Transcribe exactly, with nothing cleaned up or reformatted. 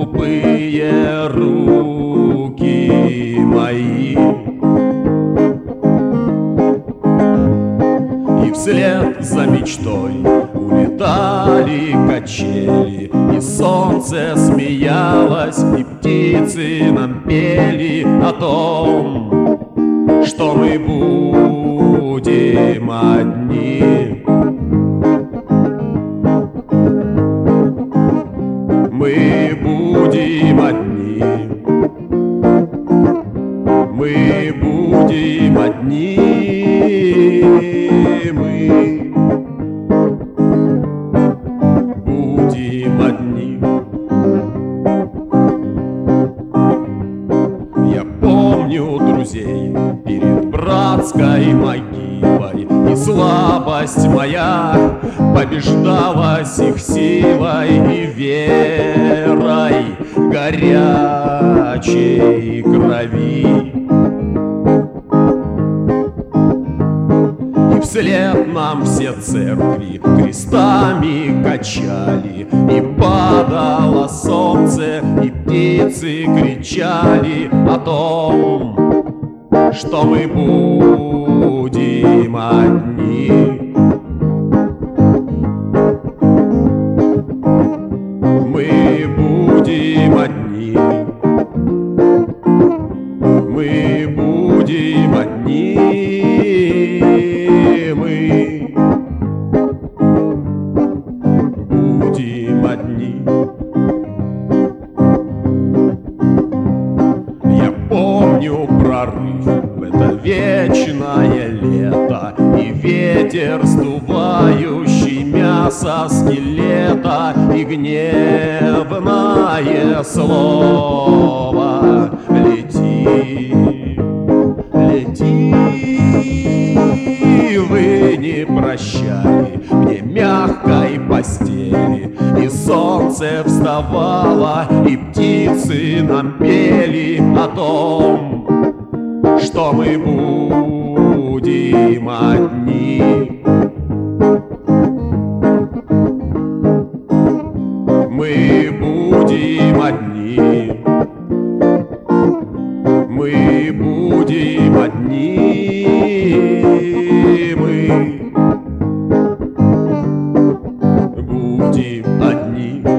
глупые руки мои. И вслед за мечтой улетали качели, и солнце смеялось, и птицы нам пели о том, что мы будем одни. Мы будем одни. Мы будем одни. Мы будем одни. Я помню друзей перед братской могилой, и слабость моя побеждалась их силой и верой горячей крови. И вслед нам все церкви крестами качали, и падало солнце, и птицы кричали о том, что мы будем одни. Мы будем одни. Мы будем одни. Мы будем одни. Я помню прорыв в это вечное лето, и ветер, сдувающий мясо скелета, и гневное слово: лети, лети. Вы не прощали мне мягкой постели, и солнце вставало, и птицы нам пели о том, что мы будем одни. Мы будем одни. Мы будем одни. Мы будем одни.